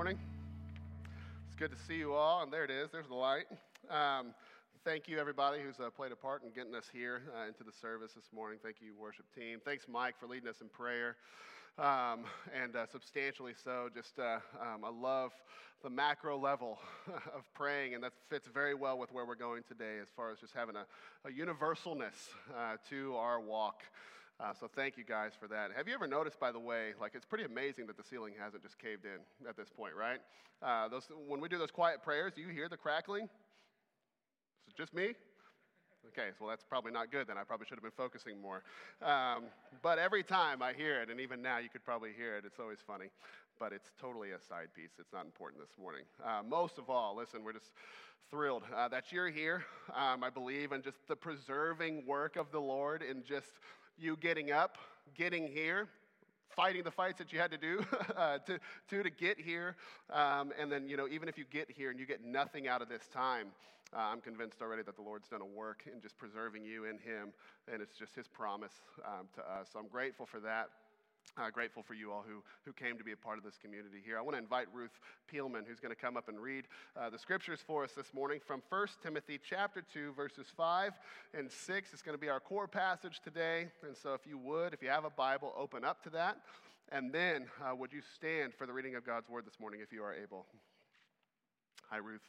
Morning. It's good to see you all, and there it is. There's the light. Thank you, everybody who's played a part in getting us here into the service this morning. Thank you, worship team. Thanks, Mike, for leading us in prayer, and substantially so. I love the macro level of praying, and that fits very well with where we're going today as far as just having a universalness to our walk. So thank you guys for that. Have you ever noticed, by the way, it's pretty amazing that the ceiling hasn't just caved in at this point, right? When we do those quiet prayers, do you hear the crackling? Is it just me? Okay, so that's probably not good then. I probably should have been focusing more. But every time I hear it, and even now you could probably hear it, it's always funny. But it's totally a side piece. It's not important this morning. Most of all, listen, we're just thrilled that you're here. I believe in just the preserving work of the Lord and just you getting up, getting here, fighting the fights that you had to do to get here. And then, even if you get here and you get nothing out of this time, I'm convinced already that the Lord's done a work in just preserving you in Him, and it's just His promise to us. So I'm grateful for that. Grateful for you all who came to be a part of this community here. I want to invite Ruth Peelman, who's going to come up and read the scriptures for us this morning from 1 Timothy chapter 2, verses 5 and 6. It's going to be our core passage today. And so if you have a Bible, open up to that. And then would you stand for the reading of God's word this morning if you are able. Hi, Ruth.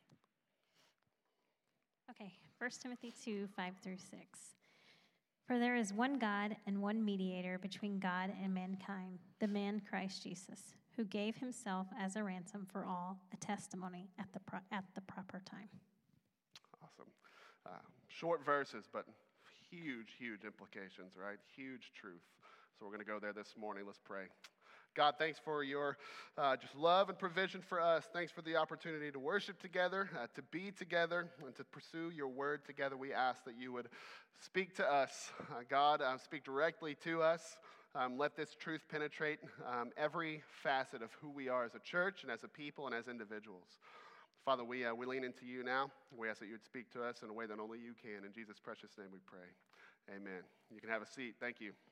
Okay, 1 Timothy 2, 5 through 6. For there is one God and one mediator between God and mankind, the man Christ Jesus, who gave himself as a ransom for all, a testimony at the proper time. Awesome. Short verses, but huge implications, right? Huge truth. So we're going to go there this morning. Let's pray. God, thanks for your just love and provision for us. Thanks for the opportunity to worship together, to be together, and to pursue your word together. We ask that you would speak to us. God, speak directly to us. Let this truth penetrate every facet of who we are as a church and as a people and as individuals. Father, we lean into you now. We ask that you would speak to us in a way that only you can. In Jesus' precious name we pray. Amen. You can have a seat. Thank you.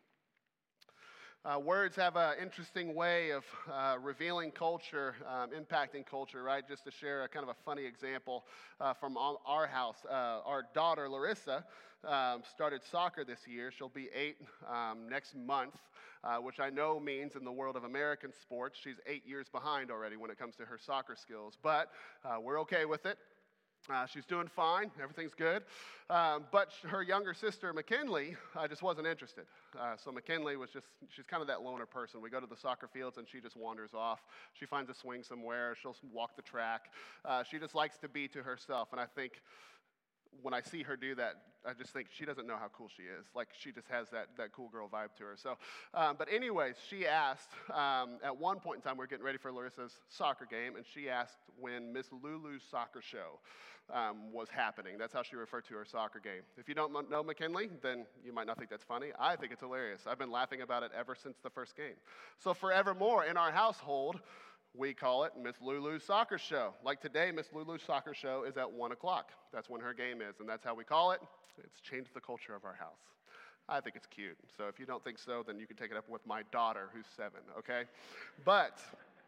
Words have an interesting way of revealing culture, impacting culture, right? Just to share a kind of a funny example from our house. Our daughter, Larissa, started soccer this year. She'll be 8 next month, which I know means in the world of American sports, she's 8 years behind already when it comes to her soccer skills. But we're okay with it. She's doing fine. Everything's good. But her younger sister, McKinley, just wasn't interested. So McKinley she's kind of that loner person. We go to the soccer fields and she just wanders off. She finds a swing somewhere. She'll walk the track. She just likes to be to herself. And I think when I see her do that, I just think she doesn't know how cool she is. She just has that cool girl vibe to her. So, but anyways, she asked, at one point in time, we were getting ready for Larissa's soccer game, and she asked when Miss Lulu's soccer show was happening. That's how she referred to her soccer game. If you don't know McKinley, then you might not think that's funny. I think it's hilarious. I've been laughing about it ever since the first game. So forevermore in our household, we call it Miss Lulu's soccer show. Like today, Miss Lulu's soccer show is at 1 o'clock. That's when her game is, and that's how we call it. It's changed the culture of our house. I think it's cute. So if you don't think so, then you can take it up with my daughter, who's 7, okay? But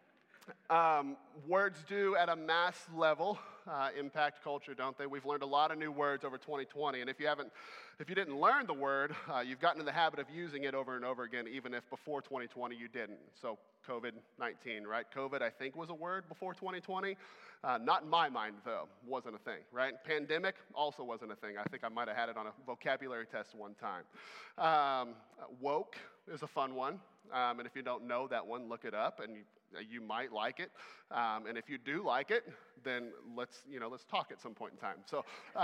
words do, at a mass level, impact culture, don't they? We've learned a lot of new words over 2020, and if you didn't learn the word, you've gotten in the habit of using it over and over again, even if before 2020 you didn't. So COVID-19, right? COVID, I think, was a word before 2020. Not in my mind, though. Wasn't a thing, right? Pandemic also wasn't a thing. I think I might have had it on a vocabulary test one time. Woke is a fun one. And if you don't know that one, look it up, and you might like it. And if you do like it, then let's talk at some point in time. So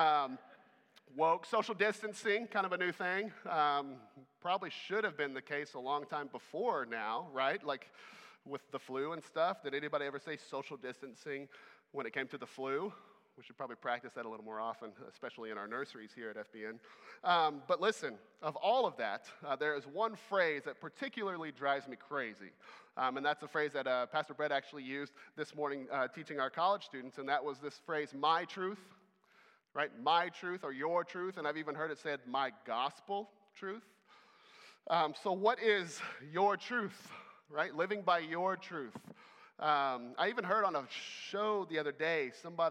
woke, social distancing, kind of a new thing. Probably should have been the case a long time before now, right? With the flu and stuff. Did anybody ever say social distancing when it came to the flu? We should probably practice that a little more often, especially in our nurseries here at FBN. But listen, of all of that, there is one phrase that particularly drives me crazy. And that's a phrase that Pastor Brett actually used this morning teaching our college students, and that was this phrase, my truth, right? My truth or your truth, and I've even heard it said, my gospel truth. So what is your truth, right? Living by your truth. I even heard on a show the other day,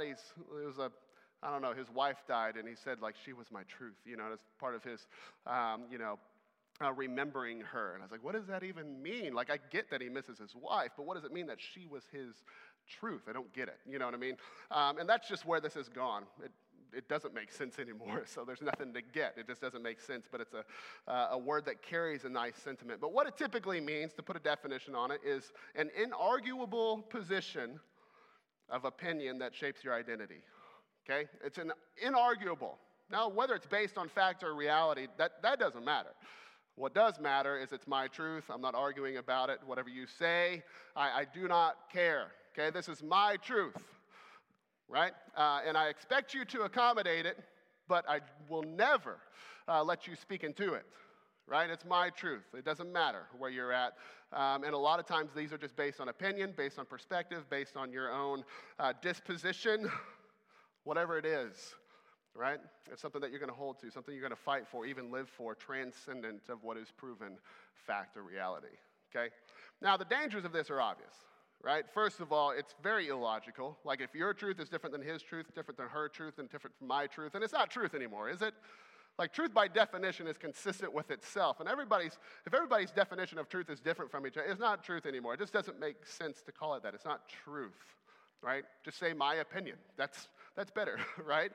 his wife died, and he said, like, she was my truth, as part of his, remembering her. And I was like, what does that even mean? Like, I get that he misses his wife, but what does it mean that she was his truth? I don't get it, you know what I mean? And that's just where this has gone. It doesn't make sense anymore, so there's nothing to get. It just doesn't make sense, but it's a word that carries a nice sentiment. But what it typically means, to put a definition on it, is an inarguable position of opinion that shapes your identity, okay? It's an inarguable. Now, whether it's based on fact or reality, that doesn't matter. What does matter is it's my truth. I'm not arguing about it. Whatever you say, I do not care, okay? This is my truth. Right? And I expect you to accommodate it, but I will never let you speak into it. Right? It's my truth. It doesn't matter where you're at. And a lot of times these are just based on opinion, based on perspective, based on your own disposition, whatever it is. Right? It's something that you're going to hold to, something you're going to fight for, even live for, transcendent of what is proven fact or reality. Okay? Now, the dangers of this are obvious. Right? First of all, it's very illogical. Like, if your truth is different than his truth, different than her truth, and different from my truth, and it's not truth anymore, is it? Like, truth by definition is consistent with itself. And if everybody's definition of truth is different from each other, it's not truth anymore. It just doesn't make sense to call it that. It's not truth, right? Just say my opinion. That's better, right?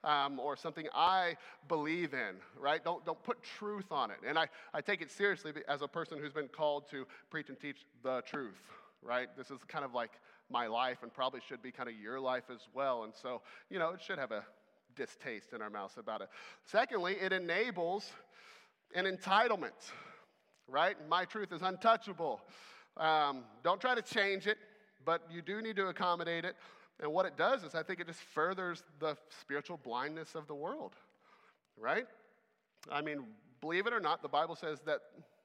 Or something I believe in, right? Don't put truth on it. And I take it seriously as a person who's been called to preach and teach the truth. Right? This is kind of like my life, and probably should be kind of your life as well. And so, it should have a distaste in our mouths about it. Secondly, it enables an entitlement, right? My truth is untouchable. Don't try to change it, but you do need to accommodate it. And what it does is I think it just furthers the spiritual blindness of the world, right? I mean, believe it or not, the Bible says that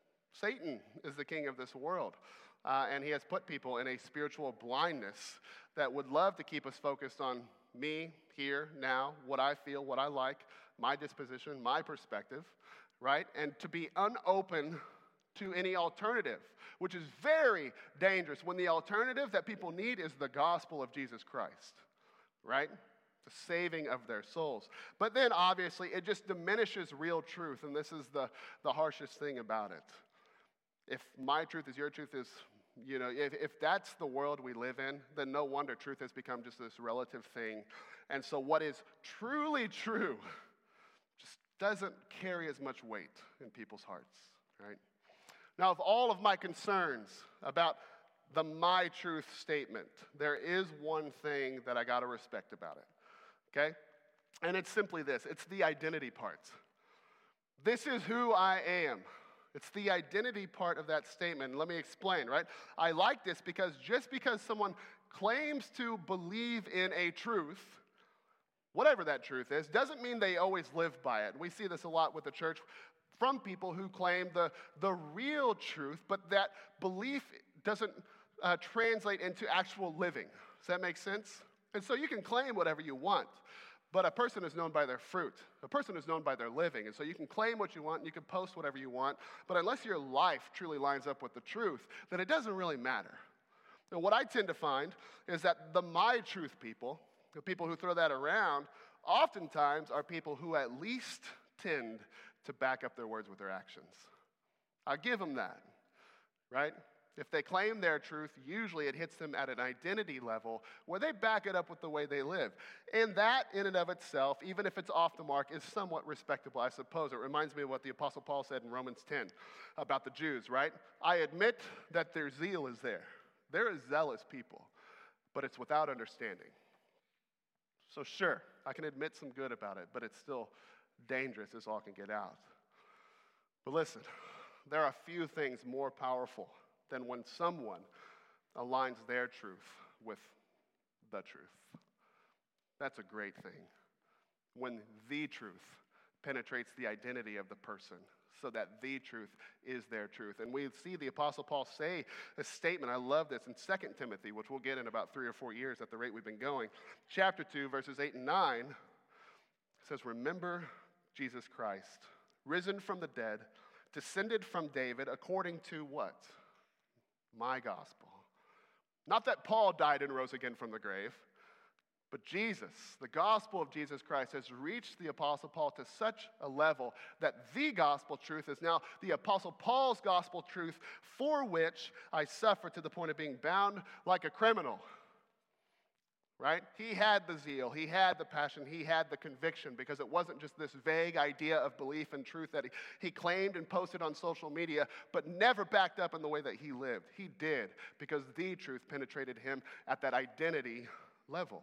Satan is the king of this world. And he has put people in a spiritual blindness that would love to keep us focused on me, here, now, what I feel, what I like, my disposition, my perspective, right? And to be unopen to any alternative, which is very dangerous when the alternative that people need is the gospel of Jesus Christ, right? The saving of their souls. But then, obviously, it just diminishes real truth, and this is the harshest thing about it. If my truth is your truth is, if that's the world we live in, then no wonder truth has become just this relative thing. And so what is truly true just doesn't carry as much weight in people's hearts, right? Now, of all of my concerns about the my truth statement, there is one thing that I got to respect about it, okay? And it's simply this. It's the identity part. This is who I am. It's the identity part of that statement. Let me explain, right? I like this because just because someone claims to believe in a truth, whatever that truth is, doesn't mean they always live by it. We see this a lot with the church from people who claim the real truth, but that belief doesn't translate into actual living. Does that make sense? And so you can claim whatever you want. But a person is known by their fruit. A person is known by their living. And so you can claim what you want, and you can post whatever you want, but unless your life truly lines up with the truth, then it doesn't really matter. And what I tend to find is that the my truth people, the people who throw that around, oftentimes are people who at least tend to back up their words with their actions. I'll give them that, right? If they claim their truth, usually it hits them at an identity level where they back it up with the way they live. And that, in and of itself, even if it's off the mark, is somewhat respectable, I suppose. It reminds me of what the Apostle Paul said in Romans 10 about the Jews, right? I admit that their zeal is there. They're a zealous people, but it's without understanding. So sure, I can admit some good about it, but it's still dangerous as all can get out. But listen, there are few things more powerful than when someone aligns their truth with the truth. That's a great thing. When the truth penetrates the identity of the person so that the truth is their truth. And we see the Apostle Paul say a statement. I love this in 2 Timothy, which we'll get in about 3 or 4 years at the rate we've been going. Chapter 2, verses 8 and 9 says, remember Jesus Christ, risen from the dead, descended from David according to what? My gospel. Not that Paul died and rose again from the grave, but Jesus, the gospel of Jesus Christ, has reached the Apostle Paul to such a level that the gospel truth is now the Apostle Paul's gospel truth, for which I suffer to the point of being bound like a criminal. Right? He had the zeal, he had the passion, he had the conviction, because it wasn't just this vague idea of belief and truth that he claimed and posted on social media, but never backed up in the way that he lived. He did, because the truth penetrated him at that identity level.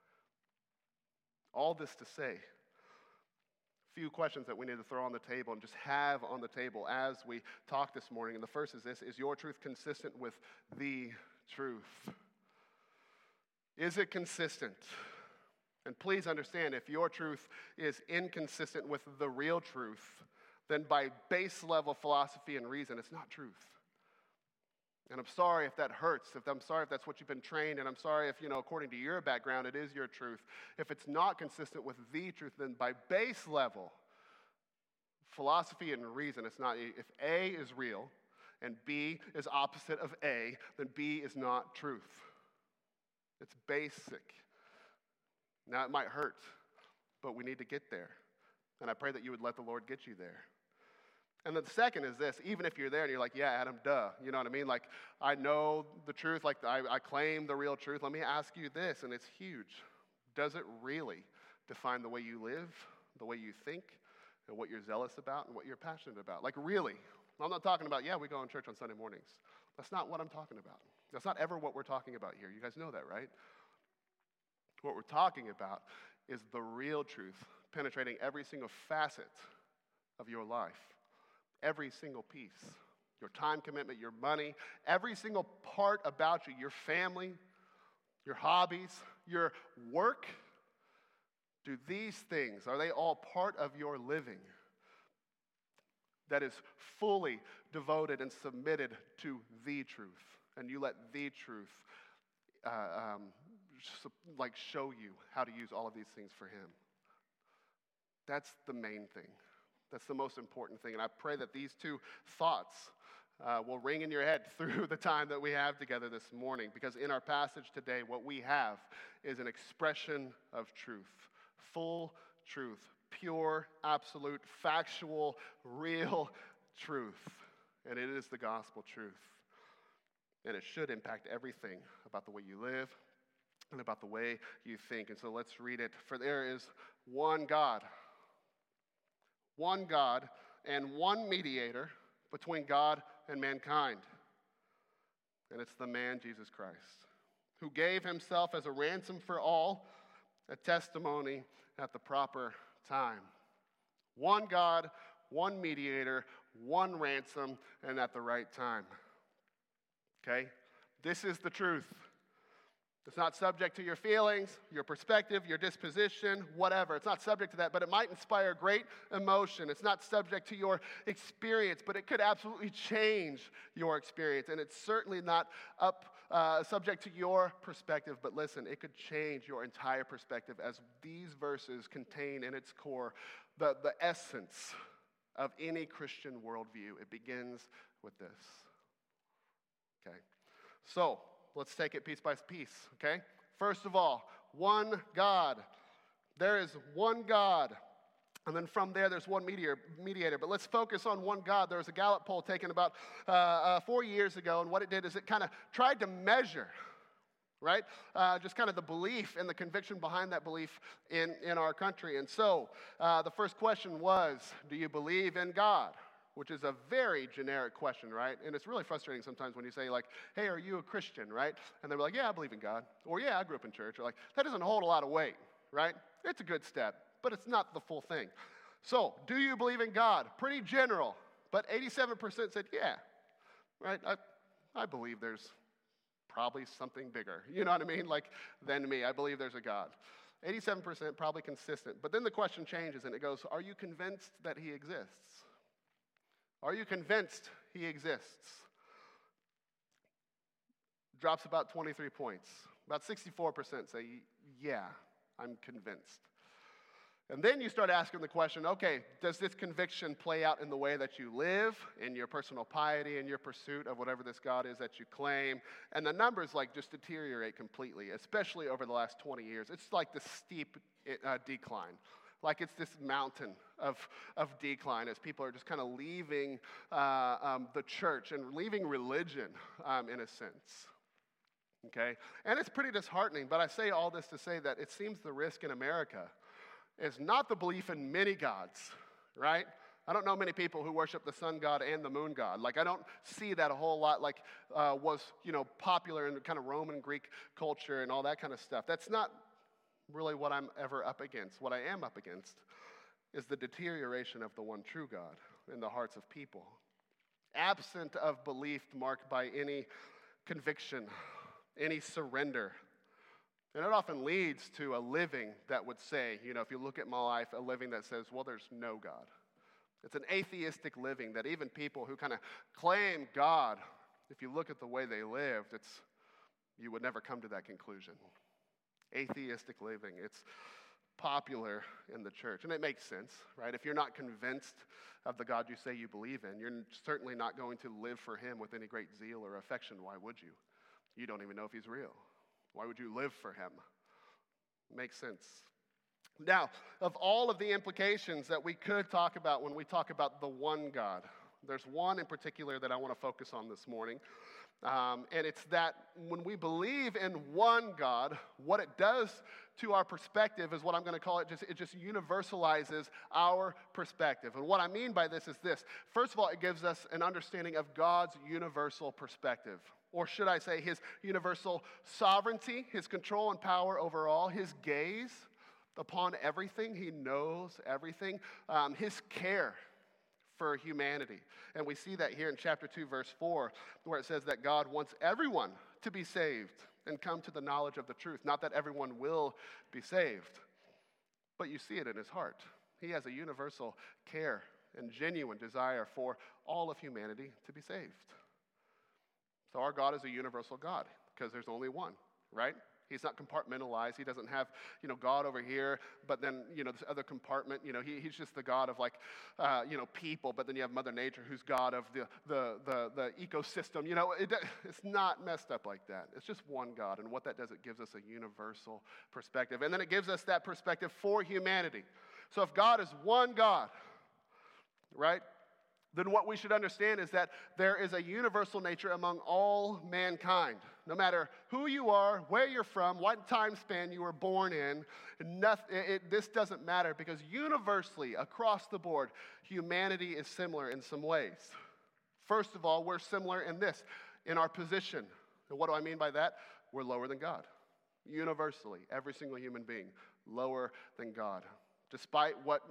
All this to say, a few questions that we need to throw on the table and just have on the table as we talk this morning. And the first is this: is your truth consistent with the truth? Is it consistent? And please understand, if your truth is inconsistent with the real truth, then by base level philosophy and reason, it's not truth. And I'm sorry if that hurts. I'm sorry if that's what you've been trained, and I'm sorry if, according to your background, it is your truth. If it's not consistent with the truth, then by base level philosophy and reason, it's not. If A is real and B is opposite of A, then B is not truth. It's basic. Now, it might hurt, but we need to get there. And I pray that you would let the Lord get you there. And then the second is this: even if you're there and you're like, yeah, Adam, duh, you know what I mean? Like, I know the truth, like I claim the real truth. Let me ask you this, and it's huge. Does it really define the way you live, the way you think, and what you're zealous about and what you're passionate about? Like, really? I'm not talking about, yeah, we go in church on Sunday mornings. That's not what I'm talking about. That's not ever what we're talking about here. You guys know that, right? What we're talking about is the real truth penetrating every single facet of your life. Every single piece, your time commitment, your money, every single part about you, your family, your hobbies, your work. Do these things, are they all part of your living that is fully devoted and submitted to the truth? And you let the truth show you how to use all of these things for him. That's the main thing. That's the most important thing. And I pray that these two thoughts will ring in your head through the time that we have together this morning. Because in our passage today, what we have is an expression of truth. Full truth. Pure, absolute, factual, real truth. And it is the gospel truth. And it should impact everything about the way you live and about the way you think. And so let's read it. For there is one God and one mediator between God and mankind. And it's the man, Jesus Christ, who gave himself as a ransom for all, a testimony at the proper time. One God, one mediator, one ransom, and at the right time. Okay? This is the truth. It's not subject to your feelings, your perspective, your disposition, whatever. It's not subject to that, but it might inspire great emotion. It's not subject to your experience, but it could absolutely change your experience. And it's certainly not subject to your perspective, but listen, it could change your entire perspective, as these verses contain in its core the essence of any Christian worldview. It begins with this. Okay? So, let's take it piece by piece, okay? First of all, one God. There is one God. And then from there, there's one mediator. But let's focus on one God. There was a Gallup poll taken about 4 years ago, and what it did is it kind of tried to measure, right? Just kind of the belief and the conviction behind that belief in our country. And so the first question was, do you believe in God? Which is a very generic question, right? And it's really frustrating sometimes when you say, like, hey, are you a Christian, right? And they're like, yeah, I believe in God. Or, yeah, I grew up in church. Or, like, that doesn't hold a lot of weight, right? It's a good step, but it's not the full thing. So, do you believe in God? Pretty general, but 87% said, yeah, right? I believe there's probably something bigger, you know what I mean, like, than me. I believe there's a God. 87% probably consistent. But then the question changes, and it goes, are you convinced that he exists? Are you convinced he exists? Drops about 23 points. About 64% say, yeah, I'm convinced. And then you start asking the question, okay, does this conviction play out in the way that you live, in your personal piety, in your pursuit of whatever this God is that you claim? And the numbers just deteriorate completely, especially over the last 20 years. It's like this steep decline. Like it's this mountain of decline as people are just kind of leaving the church and leaving religion in a sense. Okay? And it's pretty disheartening, but I say all this to say that it seems the risk in America is not the belief in many gods, right? I don't know many people who worship the sun god and the moon god. I don't see that a whole lot was, popular in kind of Roman Greek culture and all that kind of stuff. That's not really what I'm ever up against. What I am up against is the deterioration of the one true God in the hearts of people. Absent of belief marked by any conviction, any surrender. And it often leads to a living that would say, if you look at my life, a living that says, well, there's no God. It's an atheistic living that even people who kind of claim God, if you look at the way they lived, you would never come to that conclusion. Atheistic living, it's popular in the church. And it makes sense, right? If you're not convinced of the God you say you believe in, you're certainly not going to live for him with any great zeal or affection. Why would you? You don't even know if he's real. Why would you live for him? Makes sense. Now, of all of the implications that we could talk about when we talk about the one God, there's one in particular that I want to focus on this morning. And it's that when we believe in one God, what it does to our perspective is what I'm going to call it just universalizes our perspective. And what I mean by this is this. First of all, it gives us an understanding of God's universal perspective. Or should I say his universal sovereignty, his control and power over all, his gaze upon everything. He knows everything. His care for humanity. And we see that here in chapter 2, verse 4, where it says that God wants everyone to be saved and come to the knowledge of the truth. Not that everyone will be saved, but you see it in his heart. He has a universal care and genuine desire for all of humanity to be saved. So our God is a universal God because there's only one, right? He's not compartmentalized. He doesn't have, God over here, but then, this other compartment. He's just the God of people, but then you have Mother Nature who's God of the ecosystem. It's not messed up like that. It's just one God, and what that does, it gives us a universal perspective. And then it gives us that perspective for humanity. So if God is one God, right? Then what we should understand is that there is a universal nature among all mankind. No matter who you are, where you're from, what time span you were born in, this doesn't matter because universally, across the board, humanity is similar in some ways. First of all, we're similar in our position. And what do I mean by that? We're lower than God. Universally, every single human being, lower than God. Despite what,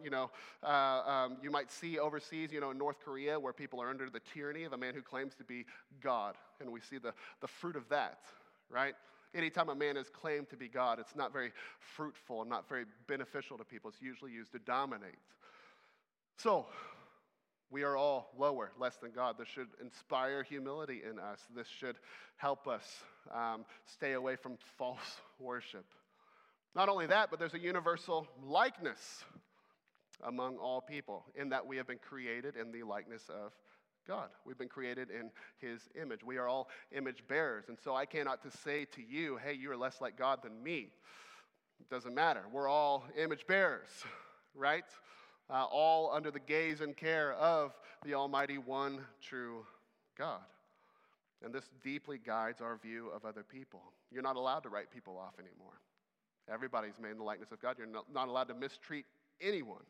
you might see overseas, in North Korea, where people are under the tyranny of a man who claims to be God. And we see the fruit of that, right? Anytime a man is claimed to be God, it's not very fruitful and not very beneficial to people. It's usually used to dominate. So, we are all lower, less than God. This should inspire humility in us. This should help us stay away from false worship. Not only that, but there's a universal likeness among all people in that we have been created in the likeness of God. We've been created in his image. We are all image bearers. And so I cannot to say to you, hey, you are less like God than me. It doesn't matter. We're all image bearers, right? All under the gaze and care of the Almighty One True God. And this deeply guides our view of other people. You're not allowed to write people off anymore. Everybody's made in the likeness of God. You're not allowed to mistreat anyone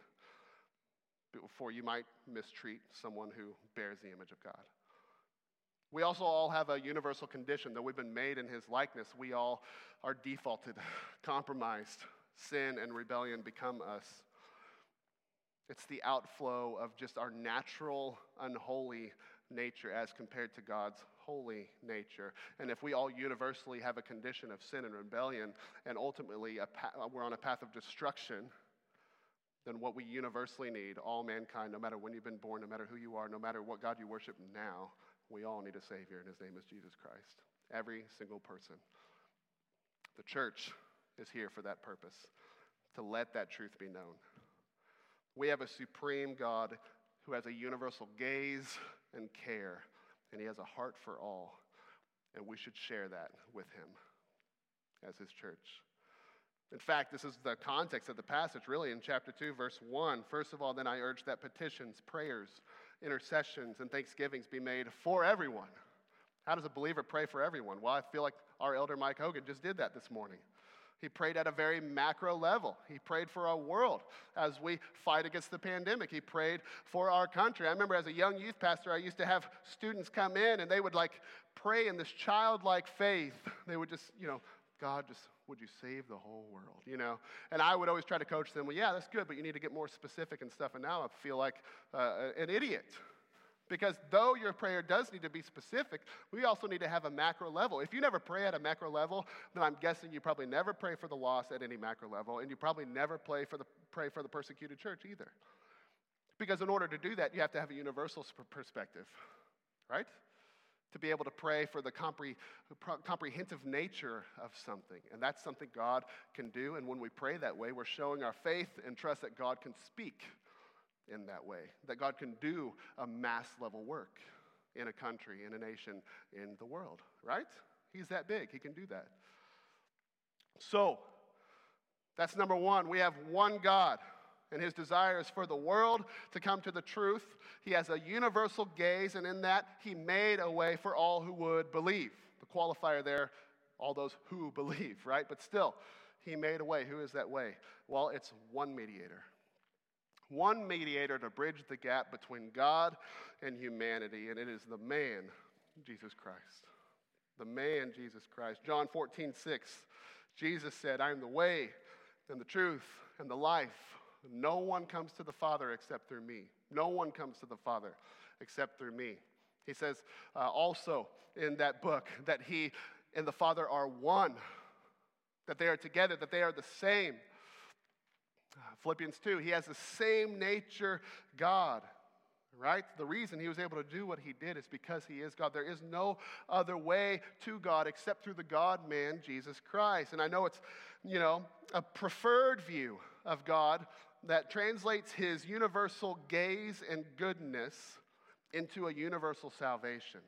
before you might mistreat someone who bears the image of God. We also all have a universal condition that we've been made in his likeness. We all are defaulted, compromised. Sin and rebellion become us. It's the outflow of just our natural, unholy nature as compared to God's holy nature. And if we all universally have a condition of sin and rebellion, and ultimately we're on a path of destruction, then what we universally need, all mankind, no matter when you've been born, no matter who you are, no matter what God you worship now, we all need a Savior, and his name is Jesus Christ. Every single person. The church is here for that purpose, to let that truth be known. We have a supreme God who has a universal gaze and care, and he has a heart for all, and we should share that with him as his church. In fact, this is the context of the passage, really, in chapter 2, verse 1. First of all, then I urge that petitions, prayers, intercessions, and thanksgivings be made for everyone. How does a believer pray for everyone? Well, I feel like our elder Mike Hogan just did that this morning. He prayed at a very macro level. He prayed for our world as we fight against the pandemic. He prayed for our country. I remember as a young youth pastor, I used to have students come in and they would pray in this childlike faith. They would just, God, just would you save the whole world, And I would always try to coach them, well, yeah, that's good, but you need to get more specific and stuff. And now I feel like an idiot. Because though your prayer does need to be specific, we also need to have a macro level. If you never pray at a macro level, then I'm guessing you probably never pray for the lost at any macro level, and you probably never pray for the persecuted church either. Because in order to do that, you have to have a universal perspective, right? To be able to pray for the comprehensive nature of something. And that's something God can do, and when we pray that way, we're showing our faith and trust that God can speak in that way, that God can do a mass level work in a country, in a nation, in the world, right? He's that big. He can do that. So, that's number one. We have one God, and his desire is for the world to come to the truth. He has a universal gaze, and in that, he made a way for all who would believe. The qualifier there, all those who believe, right? But still, he made a way. Who is that way? Well, it's one mediator. One mediator to bridge the gap between God and humanity, and it is the man, Jesus Christ. The man, Jesus Christ. John 14:6, Jesus said, I am the way and the truth and the life. No one comes to the Father except through me. No one comes to the Father except through me. He says also in that book that he and the Father are one, that they are together, that they are the same. Philippians 2, he has the same nature God, right? The reason he was able to do what he did is because he is God. There is no other way to God except through the God-man, Jesus Christ. And I know it's, a preferred view of God that translates his universal gaze and goodness into a universal salvation.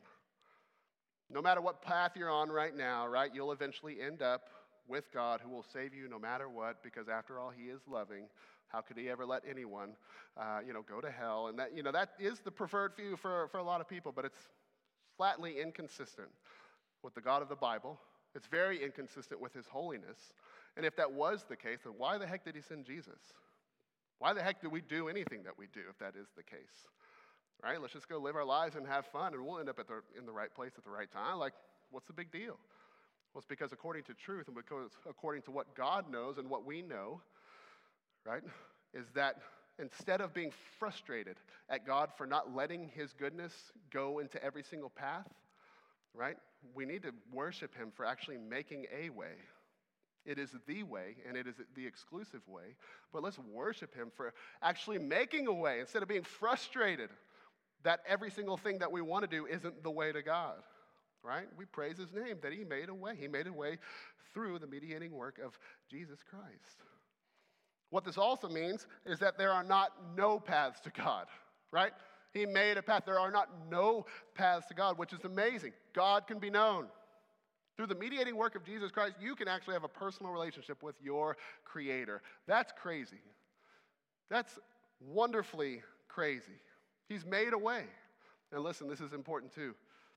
No matter what path you're on right now, right, you'll eventually end up with God who will save you no matter what, because after all, he is loving. How could he ever let anyone, go to hell? And that is the preferred view for a lot of people, but it's flatly inconsistent with the God of the Bible. It's very inconsistent with his holiness. And if that was the case, then why the heck did he send Jesus? Why the heck do we do anything that we do if that is the case? Right? Let's just go live our lives and have fun, and we'll end up in the right place at the right time. What's the big deal? Well, it's because according to truth and because according to what God knows and what we know, right, is that instead of being frustrated at God for not letting his goodness go into every single path, right, we need to worship him for actually making a way. It is the way, and it is the exclusive way, but let's worship him for actually making a way instead of being frustrated that every single thing that we want to do isn't the way to God. Right? We praise his name that he made a way. He made a way through the mediating work of Jesus Christ. What this also means is that there are not no paths to God, right? He made a path. There are not no paths to God, which is amazing. God can be known. Through the mediating work of Jesus Christ, you can actually have a personal relationship with your Creator. That's crazy. That's wonderfully crazy. He's made a way. And listen, this is important too.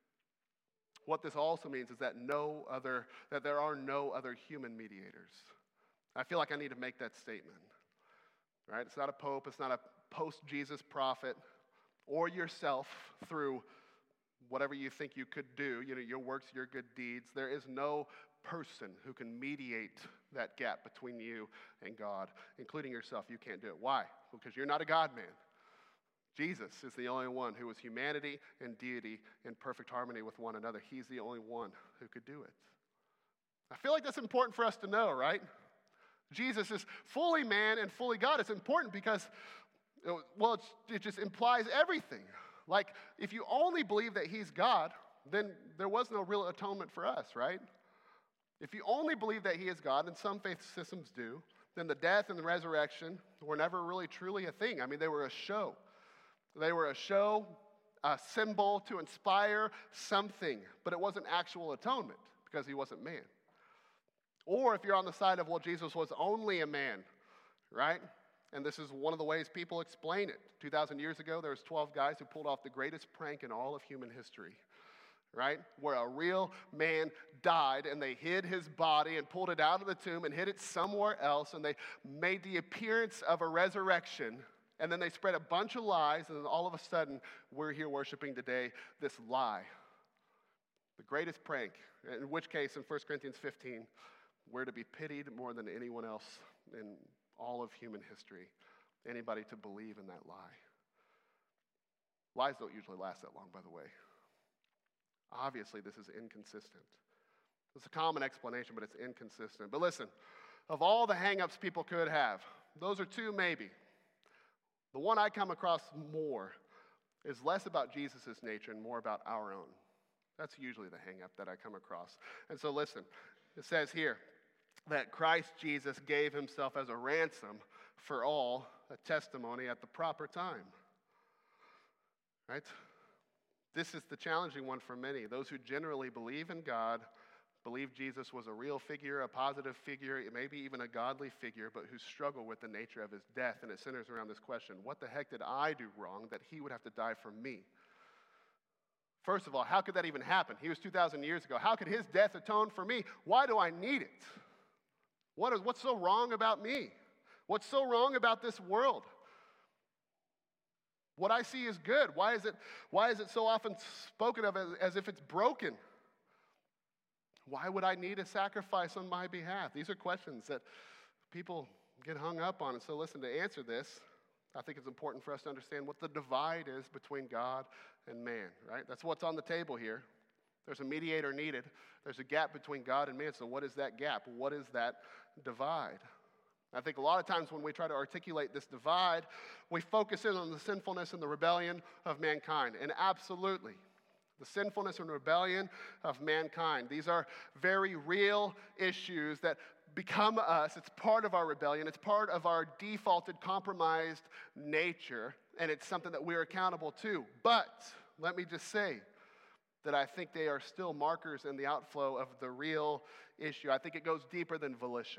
What this also means is that there are no other human mediators. I feel like I need to make that statement, right? It's not a pope, it's not a post-Jesus prophet, or yourself through whatever you think you could do, your works, your good deeds. There is no person who can mediate that gap between you and God, including yourself. You can't do it. Why? Because you're not a God-man. Jesus is the only one who was humanity and deity in perfect harmony with one another. He's the only one who could do it. I feel like that's important for us to know, right? Jesus is fully man and fully God. It's important because, it just implies everything. Like, if you only believe that he's God, then there was no real atonement for us, right? If you only believe that he is God, and some faith systems do, then the death and the resurrection were never really truly a thing. I mean, they were a show. They were a show, a symbol to inspire something, but it wasn't actual atonement because he wasn't man. Or if you're on the side of, well, Jesus was only a man, right? And this is one of the ways people explain it. 2,000 years ago, there was 12 guys who pulled off the greatest prank in all of human history, right? Where a real man died and they hid his body and pulled it out of the tomb and hid it somewhere else, and they made the appearance of a resurrection, and then they spread a bunch of lies, and then all of a sudden, we're here worshiping today this lie. The greatest prank, in which case, in 1 Corinthians 15, we're to be pitied more than anyone else in all of human history. Anybody to believe in that lie. Lies don't usually last that long, by the way. Obviously, this is inconsistent. It's a common explanation, but it's inconsistent. But listen, of all the hang-ups people could have, those are two maybe. The one I come across more is less about Jesus' nature and more about our own. That's usually the hang-up that I come across. And so listen, it says here that Christ Jesus gave himself as a ransom for all, a testimony at the proper time. Right? This is the challenging one for many. Those who generally believe in God, believe Jesus was a real figure, a positive figure, maybe even a godly figure, but who struggle with the nature of his death. And it centers around this question: what the heck did I do wrong that he would have to die for me? First of all, how could that even happen? He was 2,000 years ago. How could his death atone for me? Why do I need it? What's so wrong about me? What's so wrong about this world? What I see is good. Why is it so often spoken of as if it's broken? Why would I need a sacrifice on my behalf? These are questions that people get hung up on. And so listen, to answer this, I think it's important for us to understand what the divide is between God and man, right? That's what's on the table here. There's a mediator needed. There's a gap between God and man. So what is that gap? What is that divide? I think a lot of times when we try to articulate this divide, we focus in on the sinfulness and the rebellion of mankind. And absolutely, the sinfulness and rebellion of mankind, these are very real issues that become us. It's part of our rebellion. It's part of our defaulted, compromised nature, and it's something that we're accountable to. But let me just say that I think they are still markers in the outflow of the real issue. I think it goes deeper than volition.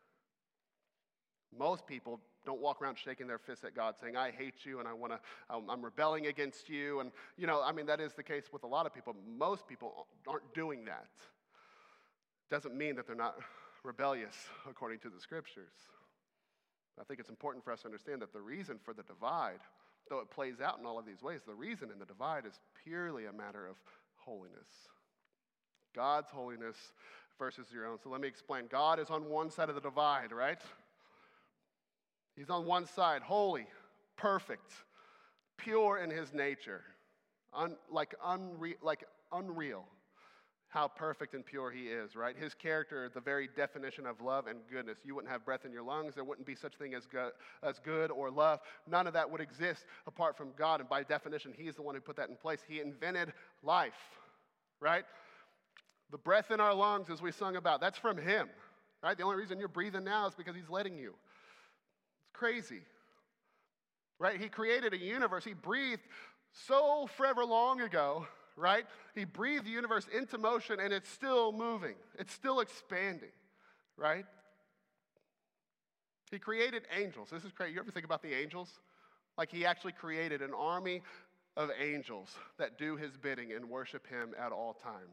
Most people don't walk around shaking their fists at God saying, I hate you and I'm rebelling against you. And, that is the case with a lot of people. Most people aren't doing that. Doesn't mean that they're not rebellious according to the scriptures. I think it's important for us to understand that the reason for the divide, though it plays out in all of these ways, the reason in the divide is purely a matter of holiness. God's holiness versus your own. So let me explain. God is on one side of the divide, right? He's on one side, holy, perfect, pure in his nature, unreal, how perfect and pure he is, right? His character, the very definition of love and goodness. You wouldn't have breath in your lungs. There wouldn't be such thing as good or love. None of that would exist apart from God, and by definition, he's the one who put that in place. He invented life, right? The breath in our lungs, as we sung about, that's from him, right? The only reason you're breathing now is because he's letting you. Crazy, right? He created a universe. He breathed so forever long ago, right? He breathed the universe into motion, and it's still moving. It's still expanding, right? He created angels. This is crazy. You ever think about the angels? Like he actually created an army of angels that do his bidding and worship him at all times.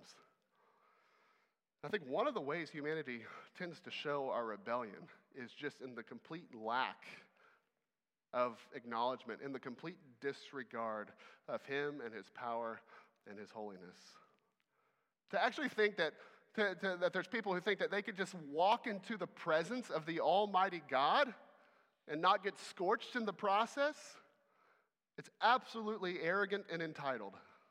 I think one of the ways humanity tends to show our rebellion is just in the complete lack of acknowledgement, in the complete disregard of him and his power and his holiness. To actually think that there's people who think that they could just walk into the presence of the Almighty God and not get scorched in the process, it's absolutely arrogant and entitled.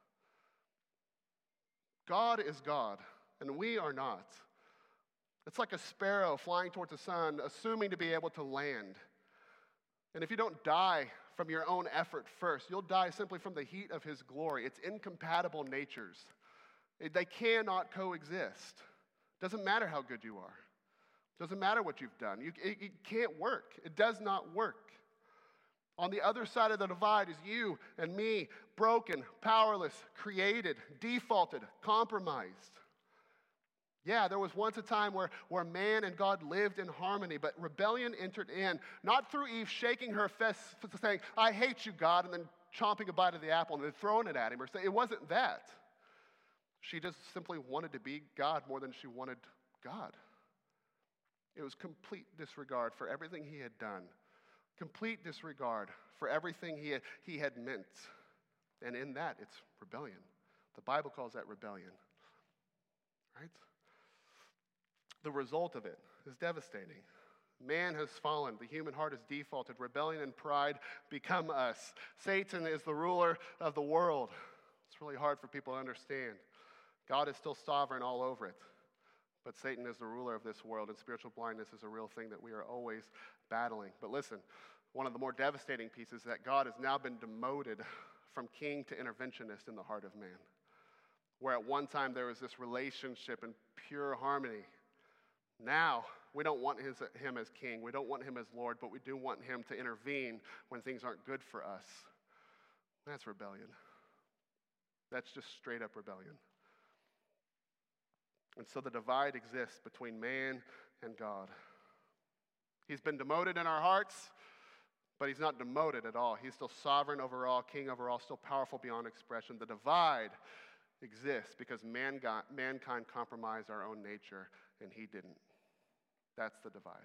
God is God, and we are not. It's like a sparrow flying towards the sun, assuming to be able to land. And if you don't die from your own effort first, you'll die simply from the heat of his glory. It's incompatible natures. They cannot coexist. Doesn't matter how good you are. Doesn't matter what you've done. It can't work. It does not work. On the other side of the divide is you and me, broken, powerless, created, defaulted, compromised. Yeah, there was once a time where man and God lived in harmony, but rebellion entered in, not through Eve shaking her fist saying, I hate you, God, and then chomping a bite of the apple and then throwing it at him. Or say, it wasn't that. She just simply wanted to be God more than she wanted God. It was complete disregard for everything he had done. Complete disregard for everything he had meant. And in that, it's rebellion. The Bible calls that rebellion. Right? The result of it is devastating. Man has fallen. The human heart is defaulted. Rebellion and pride become us. Satan is the ruler of the world. It's really hard for people to understand. God is still sovereign all over it. But Satan is the ruler of this world, and spiritual blindness is a real thing that we are always battling. But listen, one of the more devastating pieces is that God has now been demoted from king to interventionist in the heart of man. Where at one time there was this relationship and pure harmony. Now, we don't want him as king. We don't want him as Lord, but we do want him to intervene when things aren't good for us. That's rebellion. That's just straight up rebellion. And so the divide exists between man and God. He's been demoted in our hearts, but he's not demoted at all. He's still sovereign over all, king over all, still powerful beyond expression. The divide exists because mankind compromised our own nature, and he didn't. That's the divide.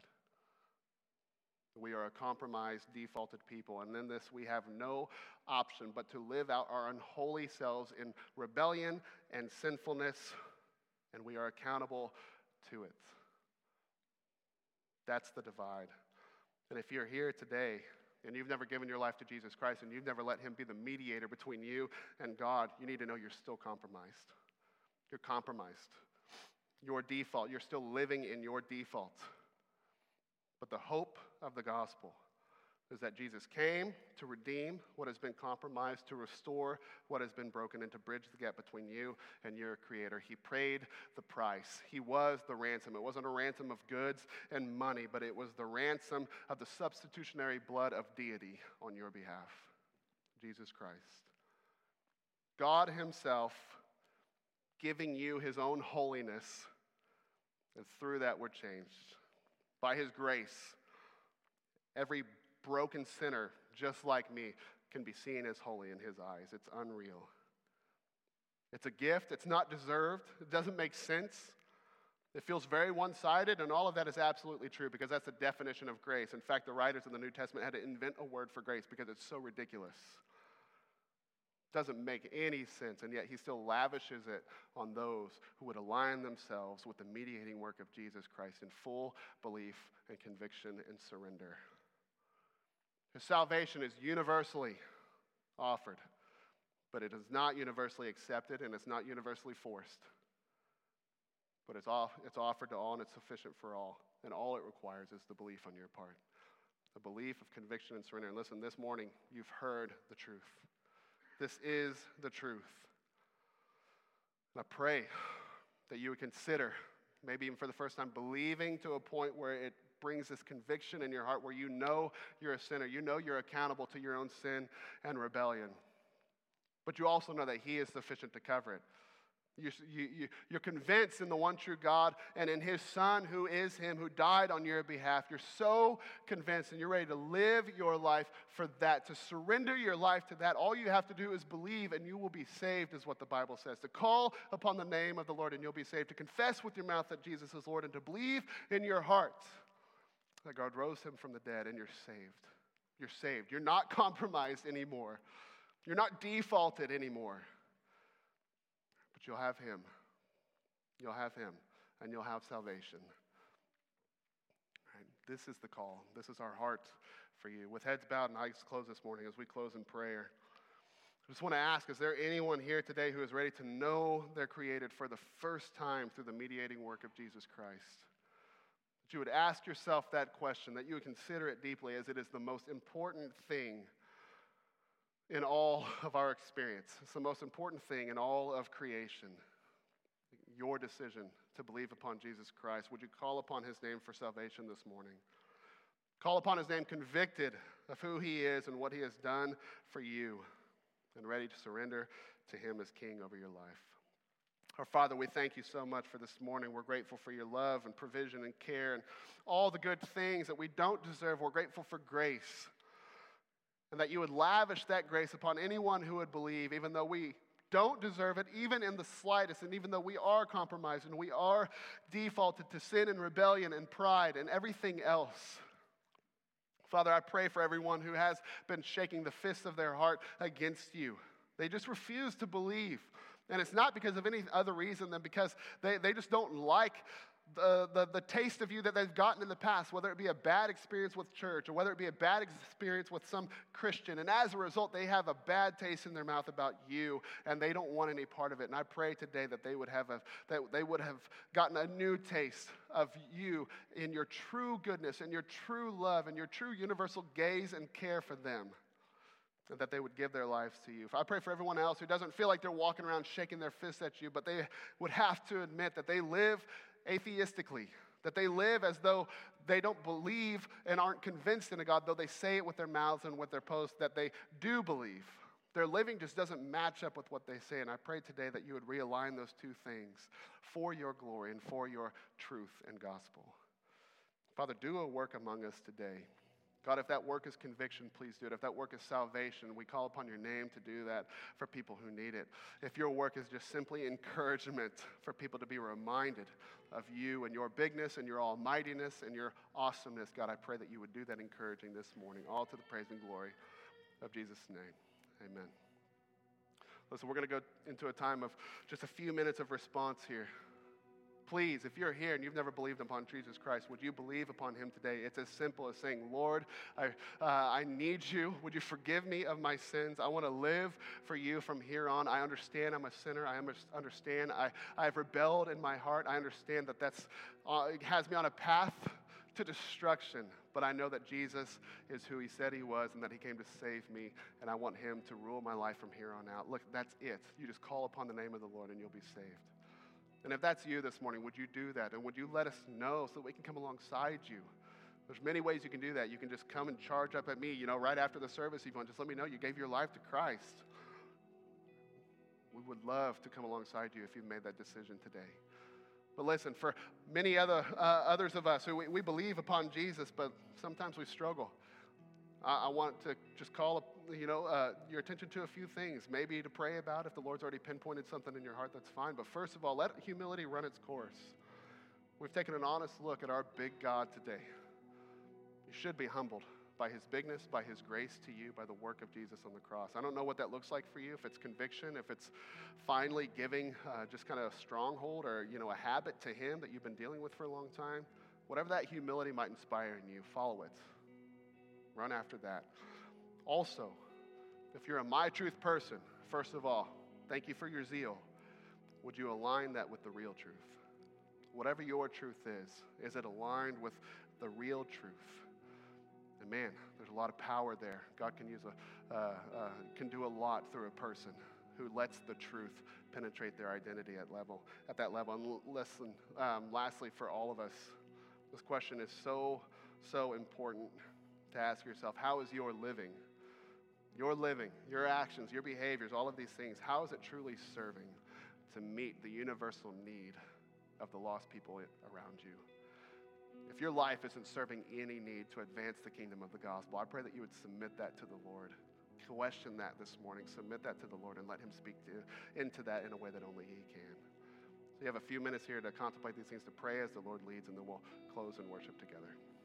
We are a compromised, defaulted people, and in this we have no option but to live out our unholy selves in rebellion and sinfulness, and we are accountable to it. That's the divide. And if you're here today and you've never given your life to Jesus Christ and you've never let him be the mediator between you and God, you need to know you're still compromised. You're compromised. Your default, you're still living in your default. But the hope of the gospel is that Jesus came to redeem what has been compromised, to restore what has been broken, and to bridge the gap between you and your Creator. He paid the price. He was the ransom. It wasn't a ransom of goods and money, but it was the ransom of the substitutionary blood of deity on your behalf, Jesus Christ. God himself giving you his own holiness, and through that we're changed. By his grace, every broken sinner, just like me, can be seen as holy in his eyes. It's unreal. It's a gift. It's not deserved. It doesn't make sense. It feels very one-sided, and all of that is absolutely true because that's the definition of grace. In fact, the writers in the New Testament had to invent a word for grace because it's so ridiculous. Doesn't make any sense, and yet he still lavishes it on those who would align themselves with the mediating work of Jesus Christ in full belief and conviction and surrender. His salvation is universally offered, but it is not universally accepted and it's not universally forced. But it's offered to all and it's sufficient for all, and all it requires is the belief on your part. The belief of conviction and surrender. And listen, this morning you've heard the truth. This is the truth. And I pray that you would consider, maybe even for the first time, believing to a point where it brings this conviction in your heart, where you know you're a sinner. You know you're accountable to your own sin and rebellion. But you also know that he is sufficient to cover it. You're convinced in the one true God and in his Son, who is him, who died on your behalf. You're so convinced and you're ready to live your life for that, to surrender your life to that. All you have to do is believe and you will be saved, is what the Bible says. To call upon the name of the Lord and you'll be saved. To confess with your mouth that Jesus is Lord and to believe in your heart that God rose him from the dead, and you're saved. You're saved. You're not compromised anymore. You're not defaulted anymore. But you'll have him. You'll have him, and you'll have salvation. Right? This is the call. This is our heart for you. With heads bowed and eyes closed this morning as we close in prayer, I just want to ask, is there anyone here today who is ready to know they're created for the first time through the mediating work of Jesus Christ? That you would ask yourself that question, that you would consider it deeply, as it is the most important thing in all of our experience. It's the most important thing in all of creation. Your decision to believe upon Jesus Christ, would you call upon his name for salvation this morning? Call upon his name convicted of who he is and what he has done for you, and ready to surrender to him as king over your life. Our Father, we thank you so much for this morning. We're grateful for your love and provision and care and all the good things that we don't deserve. We're grateful for grace, and that you would lavish that grace upon anyone who would believe, even though we don't deserve it, even in the slightest, and even though we are compromised and we are defaulted to sin and rebellion and pride and everything else. Father, I pray for everyone who has been shaking the fist of their heart against you. They just refuse to believe. And it's not because of any other reason than because they just don't like the taste of you that they've gotten in the past, whether it be a bad experience with church or whether it be a bad experience with some Christian. And as a result, they have a bad taste in their mouth about you, and they don't want any part of it. And I pray today that they would have gotten a new taste of you in your true goodness and your true love and your true universal gaze and care for them, and that they would give their lives to you. I pray for everyone else who doesn't feel like they're walking around shaking their fists at you, but they would have to admit that they live atheistically, that they live as though they don't believe and aren't convinced in a God, though they say it with their mouths and with their posts that they do believe. Their living just doesn't match up with what they say, and I pray today that you would realign those two things for your glory and for your truth and gospel. Father, do a work among us today. God, if that work is conviction, please do it. If that work is salvation, we call upon your name to do that for people who need it. If your work is just simply encouragement for people to be reminded of you and your bigness and your almightiness and your awesomeness, God, I pray that you would do that encouraging this morning, all to the praise and glory of Jesus' name. Amen. Listen, we're going to go into a time of just a few minutes of response here. Please, if you're here and you've never believed upon Jesus Christ, would you believe upon him today? It's as simple as saying, Lord, I need you. Would you forgive me of my sins? I want to live for you from here on. I understand I'm a sinner. I understand I've rebelled in my heart. I understand that it has me on a path to destruction. But I know that Jesus is who he said he was and that he came to save me. And I want him to rule my life from here on out. Look, that's it. You just call upon the name of the Lord and you'll be saved. And if that's you this morning, would you do that? And would you let us know so that we can come alongside you? There's many ways you can do that. You can just come and charge up at me, right after the service. If you want, just let me know you gave your life to Christ. We would love to come alongside you if you've made that decision today. But listen, for many others of us who we believe upon Jesus, but sometimes we struggle. I want to just call your attention to a few things, maybe to pray about. If the Lord's already pinpointed something in your heart, that's fine. But first of all, let humility run its course. We've taken an honest look at our big God today. You should be humbled by his bigness, by his grace to you, by the work of Jesus on the cross. I don't know what that looks like for you, if it's conviction, if it's finally giving just kind of a stronghold or, a habit to him that you've been dealing with for a long time. Whatever that humility might inspire in you, follow it. Run after that. Also, if you're a My Truth person, first of all, thank you for your zeal. Would you align that with the real truth? Whatever your truth is it aligned with the real truth? And man, there's a lot of power there. God can do a lot through a person who lets the truth penetrate their identity at that level. And listen, lastly, for all of us, this question is so important to ask yourself. How is your living? Your living, your actions, your behaviors, all of these things, how is it truly serving to meet the universal need of the lost people around you? If your life isn't serving any need to advance the kingdom of the gospel, I pray that you would submit that to the Lord. Question that this morning. Submit that to the Lord and let him speak into that in a way that only he can. So you have a few minutes here to contemplate these things, to pray as the Lord leads, and then we'll close and worship together.